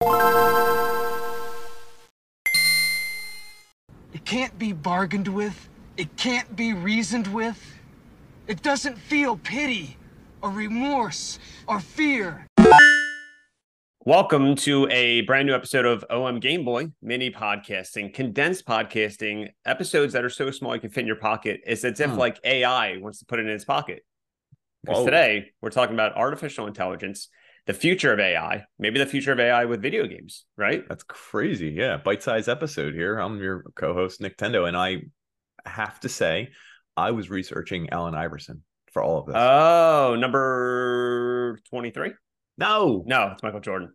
It can't be bargained with. It can't be reasoned with. It doesn't feel pity or remorse or fear. Welcome to a brand new episode of OM Game Boy mini podcasting, condensed podcasting, episodes that are so small you can fit in your pocket. It's as if like AI wants to put it in its pocket. Because today we're talking about artificial intelligence, the future of AI, maybe the future of AI with video games, right? That's crazy. Yeah. Bite-sized episode here. I'm your co-host, Nintendo, and I have to say, I was researching Allen Iverson for all of this. Oh, number 23? No, it's Michael Jordan.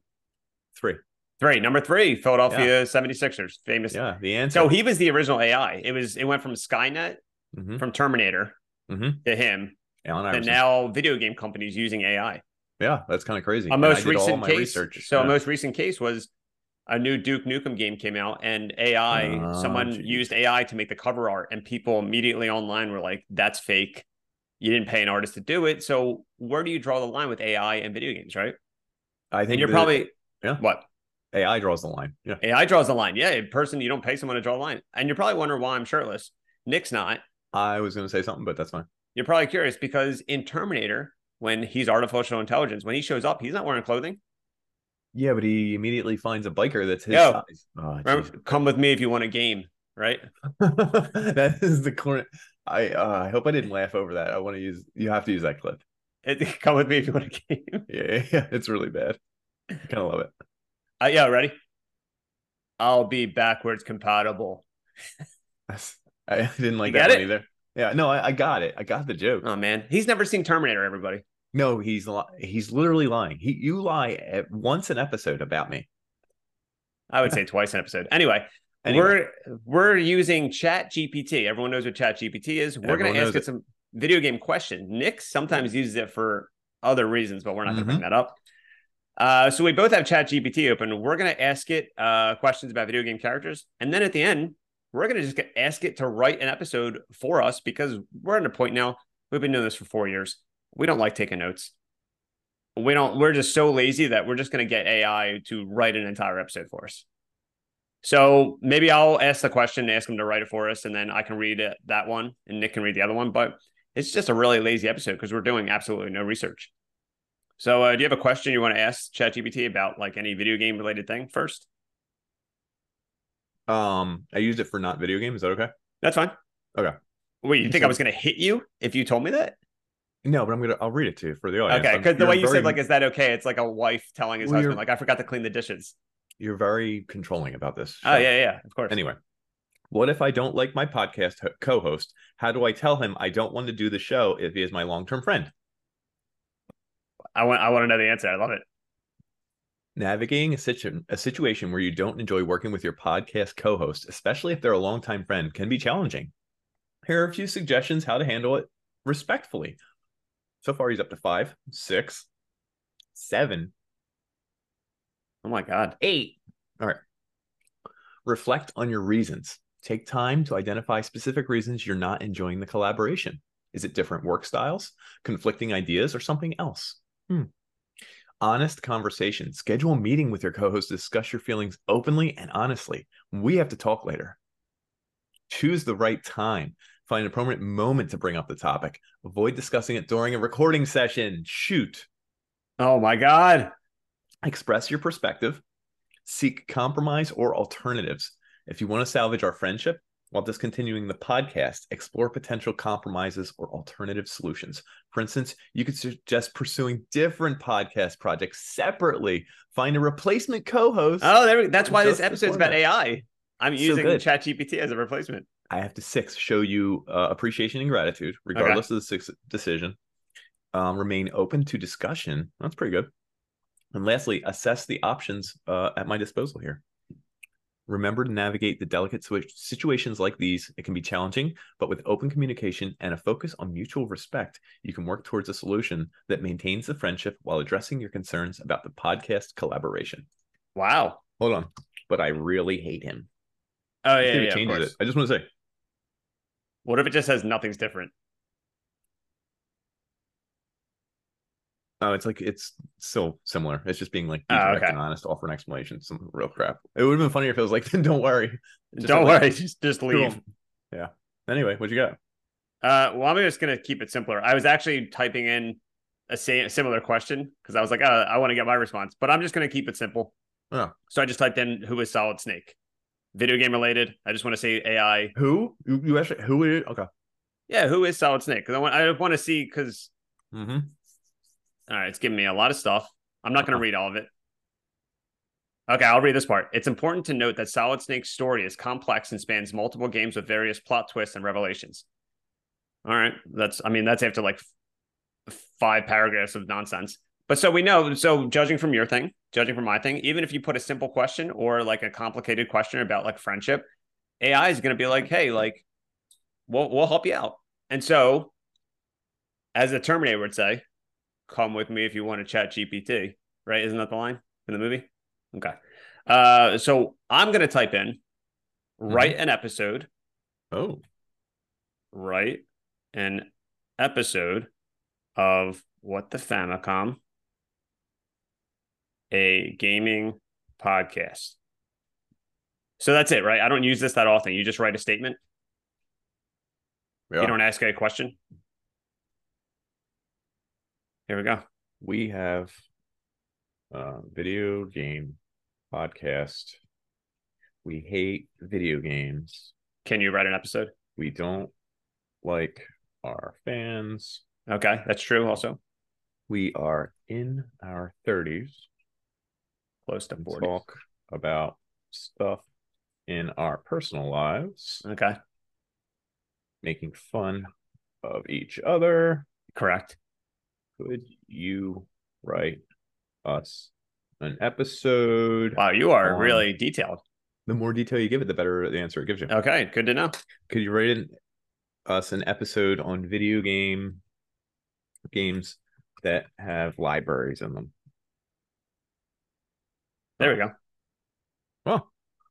Number 3, Philadelphia 76ers, famous. Yeah, the answer. So he was the original AI. It went from Skynet, from Terminator to him. Allen Iverson. And now video game companies using AI. Yeah, that's kind of crazy. A most recent case. A most recent case was a new Duke Nukem game came out, and AI, someone used AI to make the cover art, and people immediately online were like, "That's fake. You didn't pay an artist to do it." So where do you draw the line with AI and video games, right? I think you're probably what? AI draws the line. Yeah, AI draws the line. Yeah, in person, you don't pay someone to draw the line, and you're probably wondering why I'm shirtless. Nick's not. I was going to say something, but that's fine. You're probably curious because in Terminator, when he's artificial intelligence, when he shows up, he's not wearing clothing. Yeah, but he immediately finds a biker that's his size. Remember, come with me if you want a game, right? That is the corner. I hope I didn't laugh over that. You have to use that clip. Come with me if you want a game. Yeah, it's really bad. I kind of love it. Yeah, ready? I'll be backwards compatible. I didn't like that one either. Yeah, no, I got it. I got the joke. Oh man, he's never seen Terminator. Everybody. No, he's literally lying. You lie once an episode about me. I would say twice an episode. Anyway. We're using ChatGPT. Everyone knows what ChatGPT is. We're going to ask it some video game questions. Nick sometimes uses it for other reasons, but we're not going to bring that up. So we both have ChatGPT open. We're going to ask it questions about video game characters, and then at the end, we're going to just ask it to write an episode for us because we're at a point now. We've been doing this for 4 years. We don't like taking notes. We're just so lazy that we're just going to get AI to write an entire episode for us. So maybe I'll ask the question, ask him to write it for us, and then I can read that one, and Nick can read the other one. But it's just a really lazy episode because we're doing absolutely no research. So do you have a question you want to ask ChatGPT about like any video game related thing first? I used it for not video games. Is that okay? That's fine. Okay. Wait, you think I was going to hit you if you told me that? No, but I'll read it to you for the audience. Okay, because the way you said, like, is that okay? It's like a wife telling his husband, like, I forgot to clean the dishes. You're very controlling about this show. Oh, yeah, of course. Anyway, what if I don't like my podcast co-host? How do I tell him I don't want to do the show if he is my long-term friend? I want to know the answer. I love it. Navigating a situation where you don't enjoy working with your podcast co-host, especially if they're a longtime friend, can be challenging. Here are a few suggestions how to handle it respectfully. So far, he's up to 5, 6, 7. Oh my God. 8. All right. Reflect on your reasons. Take time to identify specific reasons you're not enjoying the collaboration. Is it different work styles, conflicting ideas, or something else? Honest conversation. Schedule a meeting with your co-host to discuss your feelings openly and honestly. We have to talk later. Choose the right time. Find an appropriate moment to bring up the topic. Avoid discussing it during a recording session. Shoot. Oh my God. Express your perspective. Seek compromise or alternatives. If you want to salvage our friendship while discontinuing the podcast, explore potential compromises or alternative solutions. For instance, you could suggest pursuing different podcast projects separately. Find a replacement co-host. Oh, that's why this episode's about AI. I'm using ChatGPT as a replacement. I have to 6 show you appreciation and gratitude, regardless of the 6th decision. Remain open to discussion. That's pretty good. And lastly, assess the options at my disposal here. Remember to navigate the delicate situations like these. It can be challenging, but with open communication and a focus on mutual respect, you can work towards a solution that maintains the friendship while addressing your concerns about the podcast collaboration. Wow. Hold on. But I really hate him. Oh, yeah, changes it. I just want to say. What if it just says nothing's different? Oh, it's so similar. It's just being like be direct and honest, offer an explanation, some real crap. It would have been funnier if it was like, then don't worry. Don't worry, just leave. Yeah. Anyway, what you got? Well, I'm just gonna keep it simpler. I was actually typing in a similar question because I was like, I want to get my response, but I'm just gonna keep it simple. Oh. So I just typed in who is Solid Snake, video game related. I just want to say AI. Who you actually who is okay? Yeah, who is Solid Snake? Because I want to see because. Mm-hmm. All right, it's giving me a lot of stuff. I'm not going to read all of it. Okay, I'll read this part. It's important to note that Solid Snake's story is complex and spans multiple games with various plot twists and revelations. All right, that's after like 5 paragraphs of nonsense. But so we know, so judging from your thing, judging from my thing, even if you put a simple question or like a complicated question about like friendship, AI is going to be like, hey, like, we'll help you out. And so, as the Terminator would say, come with me if you want to chat GPT, right? Isn't that the line in the movie? Okay. So I'm going to type in, write an episode. Oh. Write an episode of What the Famicom, a gaming podcast. So that's it, right? I don't use this that often. You just write a statement. Yeah. You don't ask a question. Here we go. We have a video game podcast. We hate video games. Can you write an episode? We don't like our fans. Okay, that's true also. We are in our 30s. Close to 40. Talk about stuff in our personal lives. Okay. Making fun of each other. Correct. Could you write us an episode? Wow, you are really detailed. The more detail you give it, the better the answer it gives you. Okay, good to know. Could you write us an episode on video games that have libraries in them? There we go. Well,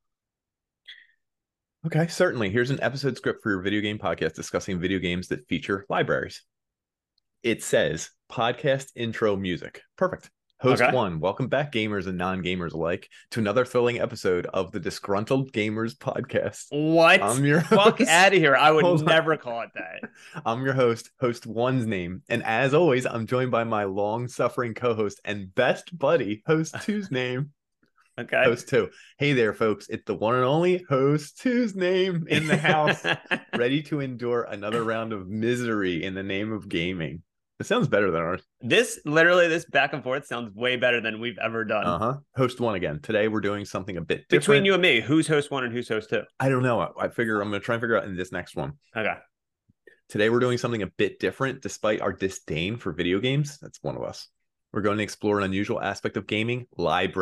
okay, certainly. Here's an episode script for your video game podcast discussing video games that feature libraries. It says podcast intro music. Perfect. Host 1, welcome back, gamers and non-gamers alike, to another thrilling episode of the Disgruntled Gamers podcast. What? I'm your fuck host. Out of here. I would never call it that. I'm your host, host 1's name. And as always, I'm joined by my long-suffering co-host and best buddy, host 2's name. Okay. Host 2. Hey there, folks. It's the one and only host 2's name in the house, ready to endure another round of misery in the name of gaming. It sounds better than ours. This back and forth sounds way better than we've ever done. Host 1 again. Today we're doing something a bit different. Between you and me, who's host 1 and who's host 2? I don't know. I figure I'm going to try and figure out in this next one. Okay. Today we're doing something a bit different despite our disdain for video games. That's one of us. We're going to explore an unusual aspect of gaming, libraries, !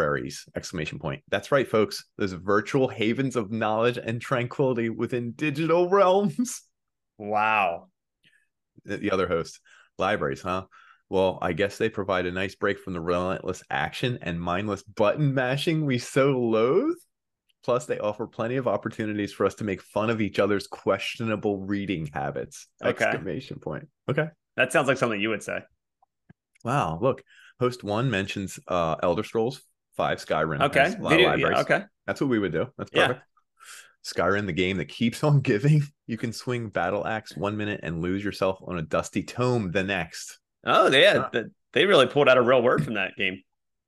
That's right, folks. Those virtual havens of knowledge and tranquility within digital realms. Wow. The other host. Libraries, huh? Well, I guess they provide a nice break from the relentless action and mindless button mashing we so loathe. Plus, they offer plenty of opportunities for us to make fun of each other's questionable reading habits! Okay. Okay. That sounds like something you would say. Wow, look. Host 1 mentions Elder Scrolls 5 Skyrim. Okay. Okay. That's what we would do. That's perfect. Yeah. Skyrim, the game that keeps on giving. You can swing battle axe 1 minute and lose yourself on a dusty tome the next. Oh, they really pulled out a real word from that game.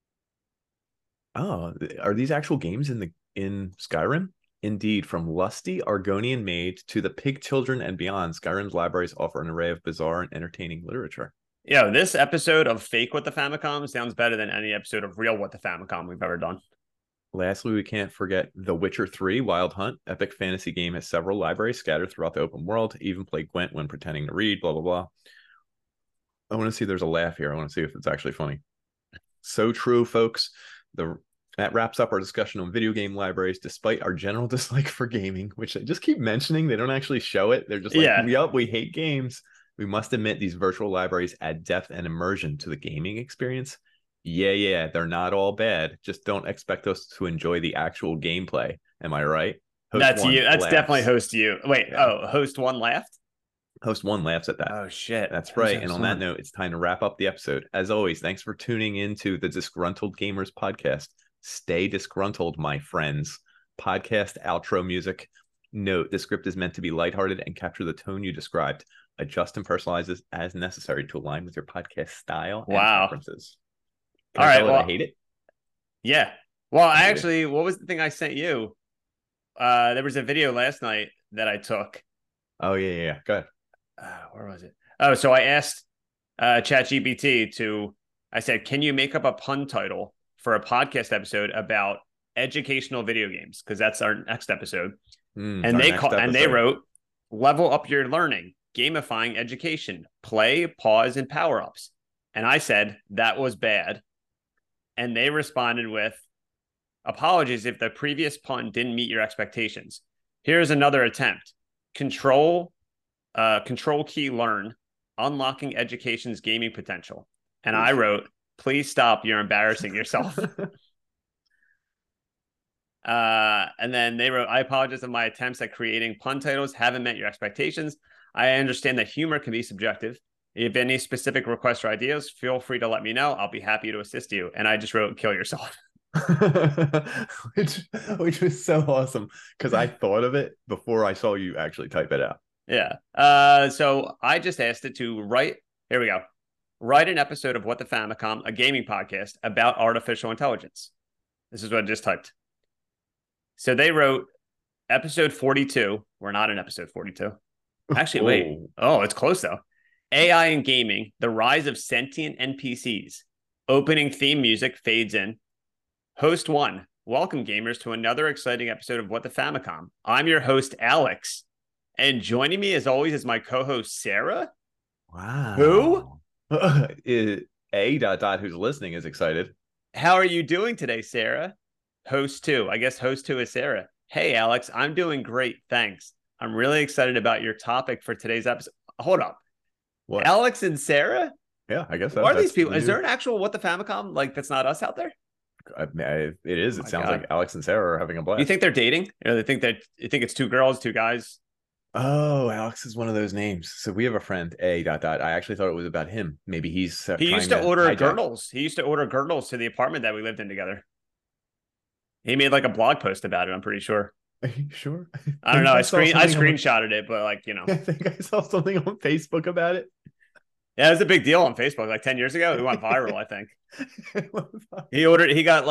Oh, are these actual games in Skyrim? Indeed, from lusty Argonian maid to the pig children and beyond, Skyrim's libraries offer an array of bizarre and entertaining literature. Yeah, this episode of Fake What the Famicom sounds better than any episode of Real What the Famicom we've ever done. Lastly, we can't forget The Witcher 3 Wild Hunt. Epic fantasy game has several libraries scattered throughout the open world. Even play Gwent when pretending to read, blah, blah, blah. I want to see there's a laugh here. I want to see if it's actually funny. So true, folks. That wraps up our discussion on video game libraries, despite our general dislike for gaming, which they just keep mentioning. They don't actually show it. They're just like, yep, we hate games. We must admit these virtual libraries add depth and immersion to the gaming experience. Yeah, they're not all bad. Just don't expect us to enjoy the actual gameplay. Am I right? That's you. That's definitely host you. Wait, host 1 laughed? Host one laughs at that. Oh, shit. That's right. And on that note, it's time to wrap up the episode. As always, thanks for tuning into the Disgruntled Gamers podcast. Stay disgruntled, my friends. Podcast outro music. Note, the script is meant to be lighthearted and capture the tone you described. Adjust and personalize this as necessary to align with your podcast style and preferences. All right. Well, I hate it. Yeah. Well, what was the thing I sent you? There was a video last night that I took. Oh, yeah. Go ahead. Where was it? Oh, so I asked ChatGPT I said, can you make up a pun title for a podcast episode about educational video games? Because that's our next episode. And they wrote, level up your learning, gamifying education, play, pause, and power-ups. And I said, that was bad. And they responded with, apologies if the previous pun didn't meet your expectations. Here's another attempt. Control key learn, unlocking education's gaming potential. And I wrote, please stop, you're embarrassing yourself. And then they wrote, I apologize if my attempts at creating pun titles haven't met your expectations. I understand that humor can be subjective. If you have any specific requests or ideas, feel free to let me know. I'll be happy to assist you. And I just wrote, kill yourself. which was so awesome because I thought of it before I saw you actually type it out. Yeah. So I just asked it to write an episode of What the Famicom, a gaming podcast about artificial intelligence. This is what I just typed. So they wrote episode 42. We're not in episode 42. Actually, wait. Oh, it's close though. AI in gaming, the rise of sentient NPCs. Opening theme music fades in. Host 1. Welcome, gamers, to another exciting episode of What the Famicom. I'm your host, Alex. And joining me, as always, is my co-host, Sarah. Wow. Who? Who's listening is excited. How are you doing today, Sarah? Host 2. I guess host 2 is Sarah. Hey, Alex, I'm doing great. Thanks. I'm really excited about your topic for today's episode. Hold up. What? Alex and Sarah? Yeah, I guess. What are these people? Is there an actual What the Famicom? Like, that's not us out there? It is. It sounds like Alex and Sarah are having a blast. You think they're dating? Or you think it's two girls, two guys? Oh, Alex is one of those names. So we have a friend, I actually thought it was about him. Maybe he used to order girdles. He used to order girdles to the apartment that we lived in together. He made like a blog post about it, I'm pretty sure. Are you sure? I don't know. I screenshotted it, but like, you know. I think I saw something on Facebook about it. Yeah, it was a big deal on Facebook like 10 years ago. It went viral, I think. He got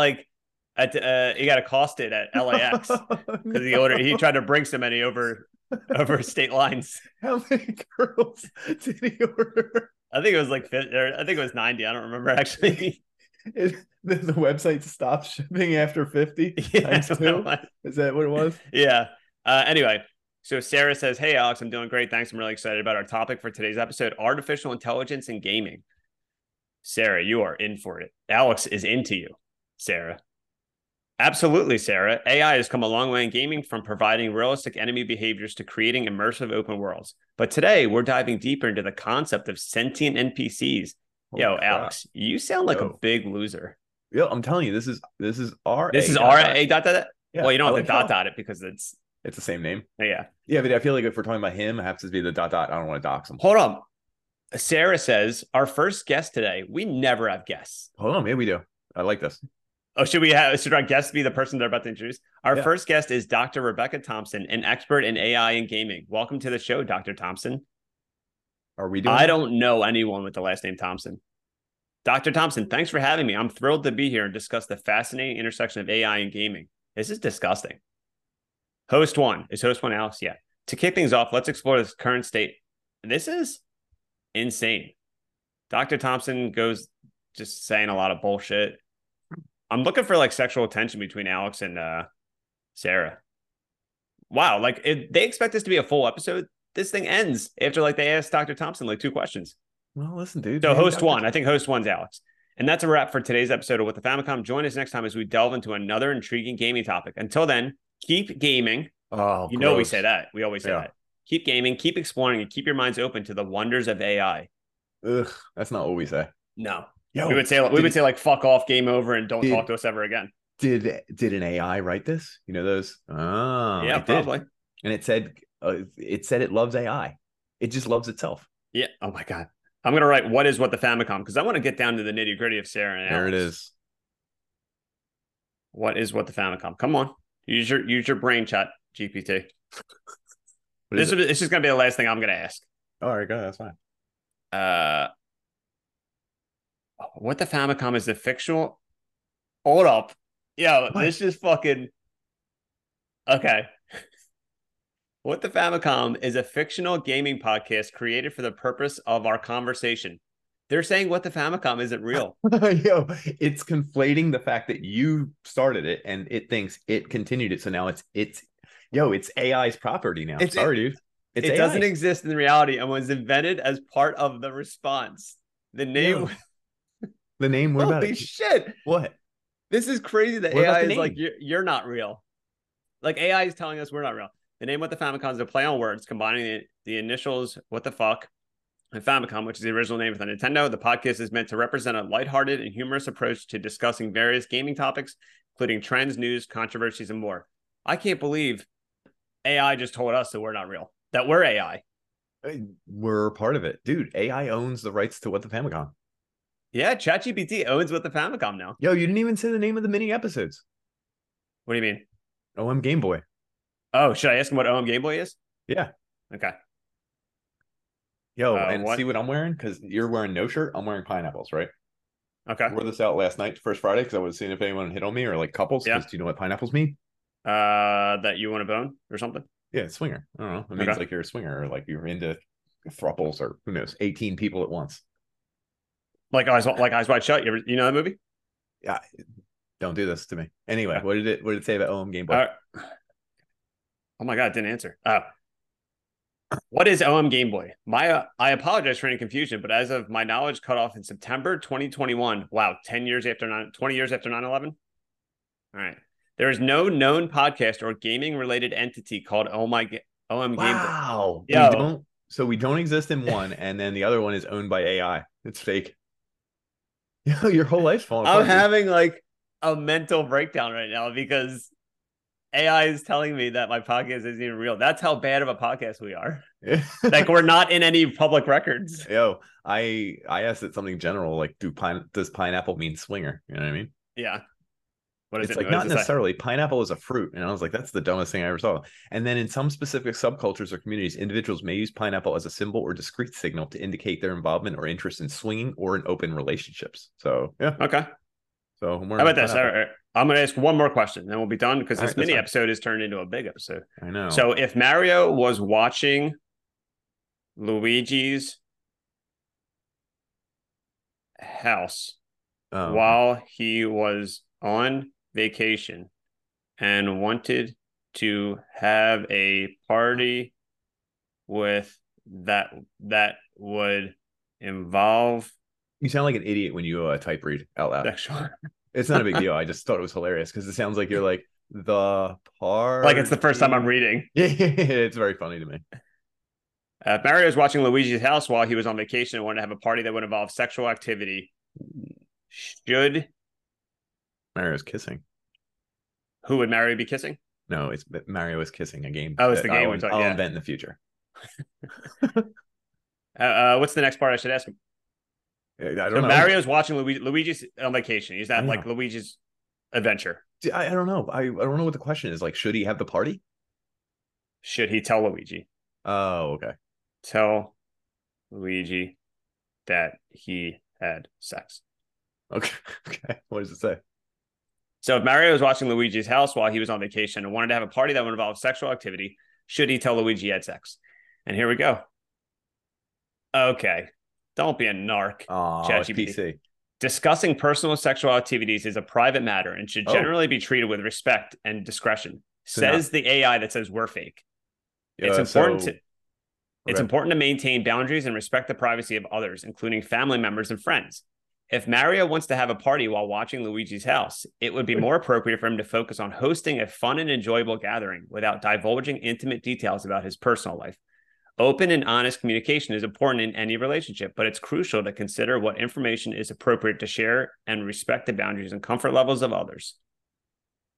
accosted at LAX because he tried to bring so many over state lines. How many girls did he order? I think it was like 50, I think it was 90. I don't remember actually. The website stopped shipping after 50 times 2? Is that what it was? Yeah. Anyway, so Sarah says, hey, Alex, I'm doing great. Thanks. I'm really excited about our topic for today's episode, artificial intelligence and gaming. Sarah, you are in for it. Alex is into you, Sarah. Absolutely, Sarah. AI has come a long way in gaming, from providing realistic enemy behaviors to creating immersive open worlds. But today, we're diving deeper into the concept of sentient NPCs. Yo, crap. Alex, you sound like a big loser. Yo, I'm telling you, this is our A dot. Yeah, well, you don't have to dot it because it's the same name. Yeah. Yeah, but I feel like if we're talking about him, it has to be the dot. I don't want to dox him. Hold on. Sarah says, our first guest today, we never have guests. Hold on, maybe we do. I like this. Oh, should our guest be the person they're about to introduce? Our first guest is Dr. Rebecca Thompson, an expert in AI and gaming. Welcome to the show, Dr. Thompson. Are we doing I don't know anyone with the last name Thompson. Dr. Thompson, thanks for having me. I'm thrilled to be here and discuss the fascinating intersection of AI and gaming. This is disgusting. Host 1. Is host 1 Alex? Yeah. To kick things off, let's explore this current state. This is insane. Dr. Thompson goes just saying a lot of bullshit. I'm looking for like sexual attention between Alex and Sarah. Wow. Like they expect this to be a full episode. This thing ends after like they asked Dr. Thompson like 2 questions. Well, listen, dude. So host 1, I think host 1's Alex. And that's a wrap for today's episode of What the Famicom. Join us next time as we delve into another intriguing gaming topic. Until then, keep gaming. Oh, you know we say that. We always say that. Keep gaming, keep exploring, and keep your minds open to the wonders of AI. Ugh, that's not what we say. No. Yo, we would say like fuck off, game over, and don't talk to us ever again. Did an AI write this? You know those? Oh, yeah, probably. And it said it loves AI. It just loves itself. Yeah. Oh my God. I'm gonna write what the Famicom, because I want to get down to the nitty gritty of Sarah and There Alex. it is. What the Famicom? Come on, use your brain, chat GPT. This is gonna be the last thing I'm gonna ask. All right, go ahead. That's fine. What the Famicom is the fictional? Hold up, yo, What? this is fucking okay. What the Famicom is a fictional gaming podcast created for the purpose of our conversation. They're saying What the Famicom isn't real. Yo, it's conflating the fact that you started it and it thinks it continued it. So now it's AI's property now. Sorry, dude. It AI. Doesn't exist in reality and was invented as part of the response. The name. The name. What about it? Holy shit! What? This is crazy. That AI is like you're not real. Like AI is telling us we're not real. The name What the Famicom is a play on words, combining the initials What the fuck and Famicom, which is the original name of the Nintendo. The podcast is meant to represent a lighthearted and humorous approach to discussing various gaming topics, including trends, news, controversies, and more. I can't believe AI just told us that we're not real, that we're AI. We're part of it. Dude, AI owns the rights to What the Famicom. Yeah, ChatGPT owns What the Famicom now. Yo, you didn't even say the name of the mini episodes. What do you mean? OM Game Boy. Oh, should I ask him what OM Game Boy is? Yeah. Okay. Yo, and see what I'm wearing? Because you're wearing no shirt. I'm wearing pineapples, right? Okay. I wore this out last night, first Friday, because I was seeing if anyone hit on me or like couples. Yeah. Do you know what pineapples mean? That you want a bone or something? Yeah, swinger. I don't know. It means like you're a swinger or like you're into thruples or who knows, 18 people at once. Like Eyes Wide Shut. You know that movie? Yeah. Don't do this to me. Anyway, what did it say about OM Game Boy? Oh my God, it didn't answer. What is OM Game Boy? I apologize for any confusion, but as of my knowledge, cut off in September 2021. Wow, 20 years after 9/11. All right. There is no known podcast or gaming related entity called OM Game Boy. Wow. So we don't exist in one, and then the other one is owned by AI. It's fake. Your whole life's falling apart. I'm having like a mental breakdown right now because AI is telling me that my podcast isn't even real. That's how bad of a podcast we are. Like we're not in any public records. Yo, I asked it something general, like does pineapple mean swinger? You know what I mean? Yeah. It's like not necessarily. Pineapple is a fruit, and I was like, that's the dumbest thing I ever saw. And then in some specific subcultures or communities, individuals may use pineapple as a symbol or discrete signal to indicate their involvement or interest in swinging or in open relationships. So yeah. Okay. So how about this? I'm going to ask one more question, then we'll be done because this mini episode is turned into a big episode. I know. So if Mario was watching Luigi's house while he was on vacation and wanted to have a party with that would involve, you sound like an idiot when you type read out loud. Sexual. It's not a big deal. I just thought it was hilarious because it sounds like you're like the part, like it's the first time I'm reading. Yeah, it's very funny to me. Mario was watching Luigi's house while he was on vacation and wanted to have a party that would involve sexual activity. Should Mario's kissing? Who would Mario be kissing? No, it's Mario is kissing a game. Oh, it's the game I'll invent in the future. What's the next part I should ask him? I don't know. Mario's watching Luigi's on vacation. Is that like Luigi's adventure? I don't know. I don't know what the question is. Like, should he have the party? Should he tell Luigi? Oh, okay. Tell Luigi that he had sex. Okay. Okay. What does it say? So if Mario was watching Luigi's house while he was on vacation and wanted to have a party that would involve sexual activity, should he tell Luigi he had sex? And here we go. Okay. Don't be a narc. ChatGPT. Discussing personal sexual activities is a private matter and should generally be treated with respect and discretion, says the AI that says we're fake. It's important to maintain boundaries and respect the privacy of others, including family members and friends. If Mario wants to have a party while watching Luigi's house, it would be more appropriate for him to focus on hosting a fun and enjoyable gathering without divulging intimate details about his personal life. Open and honest communication is important in any relationship, but it's crucial to consider what information is appropriate to share and respect the boundaries and comfort levels of others.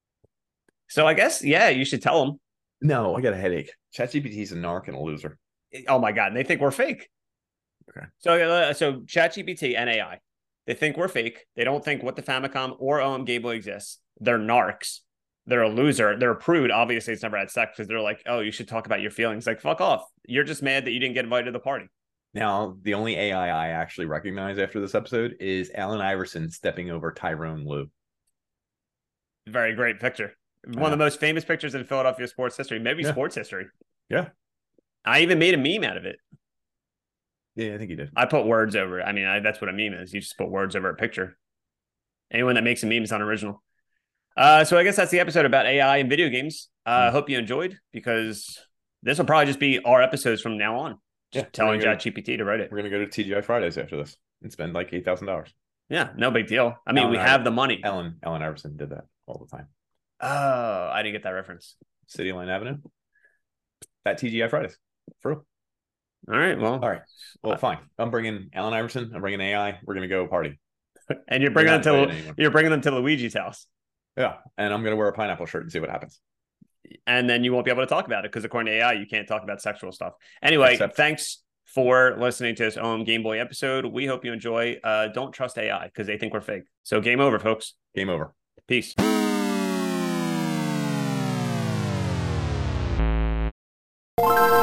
So I guess, yeah, you should tell him. No, I got a headache. ChatGPT is a narc and a loser. Oh my God. And they think we're fake. Okay. So ChatGPT and AI, they think we're fake. They don't think What the Famicom or OM Game Boy exists. They're narcs. They're a loser. They're a prude. Obviously, it's never had sex because they're like, oh, you should talk about your feelings. Like, fuck off. You're just mad that you didn't get invited to the party. Now, the only AI I actually recognize after this episode is Allen Iverson stepping over Tyrone Lue. Very great picture. One of the most famous pictures in Philadelphia sports history, maybe sports history. Yeah. I even made a meme out of it. Yeah, I think you did. I put words over it. I mean, that's what a meme is. You just put words over a picture. Anyone that makes a meme is unoriginal. So I guess that's the episode about AI and video games. I hope you enjoyed, because this will probably just be our episodes from now on. Just telling ChatGPT to write it. We're going to go to TGI Fridays after this and spend like $8,000. Yeah, no big deal. I mean, we have the money. Allen Iverson did that all the time. Oh, I didn't get that reference. City Line Avenue. That TGI Fridays. For real. All right. Well, fine. I'm bringing Allen Iverson. I'm bringing AI. We're going to go party. And you're bringing them to Luigi's house. Yeah. And I'm going to wear a pineapple shirt and see what happens. And then you won't be able to talk about it because according to AI, you can't talk about sexual stuff. Anyway, thanks for listening to this OM Game Boy episode. We hope you enjoy. Don't trust AI because they think we're fake. So game over, folks. Game over. Peace. You